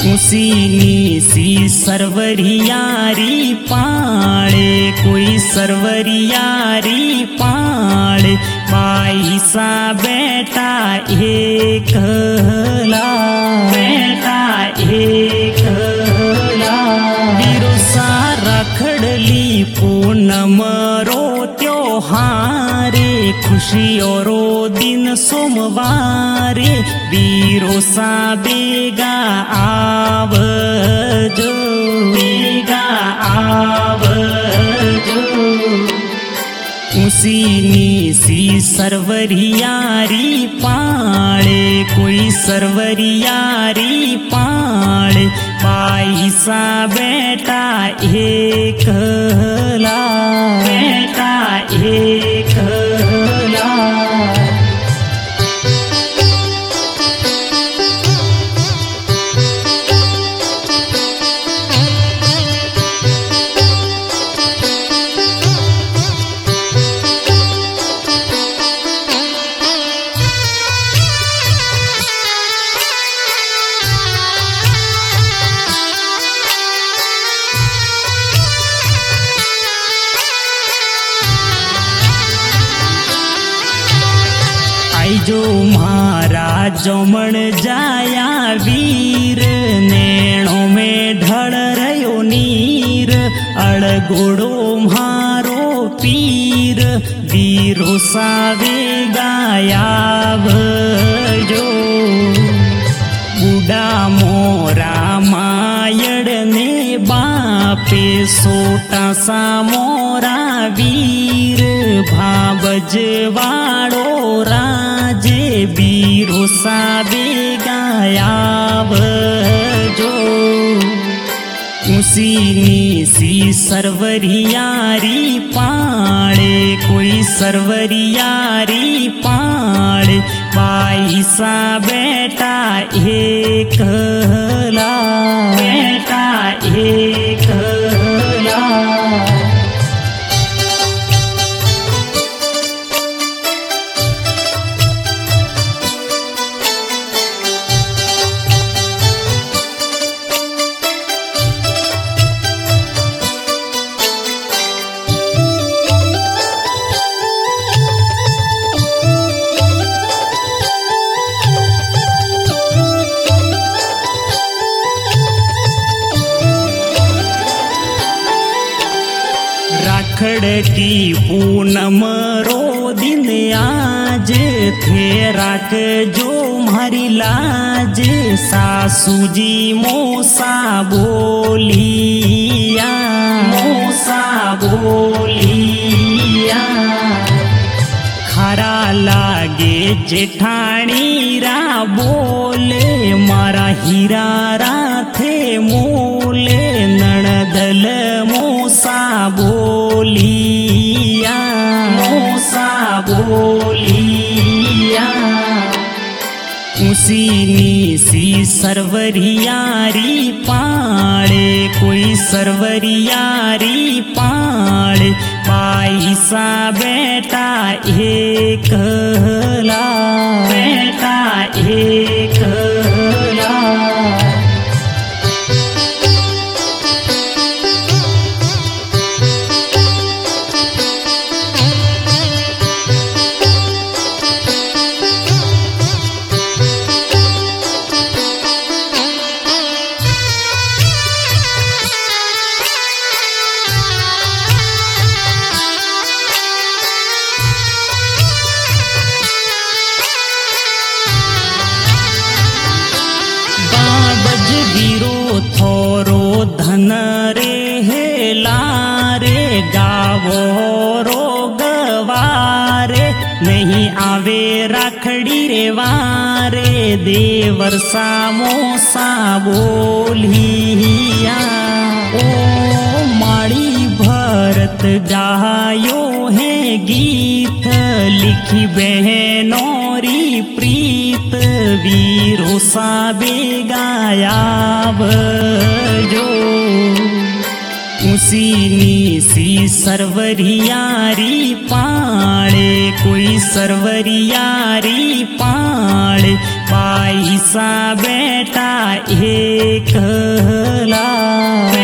उसीनी सी सरवरियारी पाळे, कोई सरवरियारी पाळे, बाई सा बेटा एकला, बेटा एकला। बिरुसा रखड़ली पूनम रो त्योहारे, खुशियों रो दिन सोमवारे, बिरुसा बेगा आवजो, बेगा आवजो। उसीनी सी सरवरियारी पाळे, कोई सरवरियारी पाळे, बाई सा बेटा एकला, बेटा एकला। जो महाराज जमण जाया वीर, नैणों में ढल रयो नीर, अड़गोड़ो म्हारो पीर, वीरो सावे गायावजो। बूढ़ा मोरा मायड़ ने बापे, सोटा सा मोरा वीर, भाबजवाड़ो राजे, बीरो सा बेगायावजो। उसीनी सी सरवरियारी पाळे, कोई सरवरियारी पाळे, बाई सा बेटा एकला, बेटा एकला। राखड़ की पूनम रो दिन आज, थे राख जो मारी लाज, सासू जी मोसा बोलिया, मोसा बोलिया। खरा लागे जेठाणी रा बोले, मारा हीरा राथे मोले, नणदल मोसा बोलिया, मोसा बोलिया। उसीनी सी सरवरियारी पाळे, कोई सरवरियारी पाळे, बाई सा बेटा एकला, बेटा एकला। थोरो धन रे हेलारे, गावो रो गवारे, नहीं आवे राखड़ी रे वारे, देवर सा मोसा बोलिया। ओ माड़ी भरत गायो है गीत, लिखी बहनोरी प्रीत, वीरो सा बेगायावजो। सी सरवरियारी पाड़े, कोई सरवरियारी पाड़े, पैसा बेटा एक ला।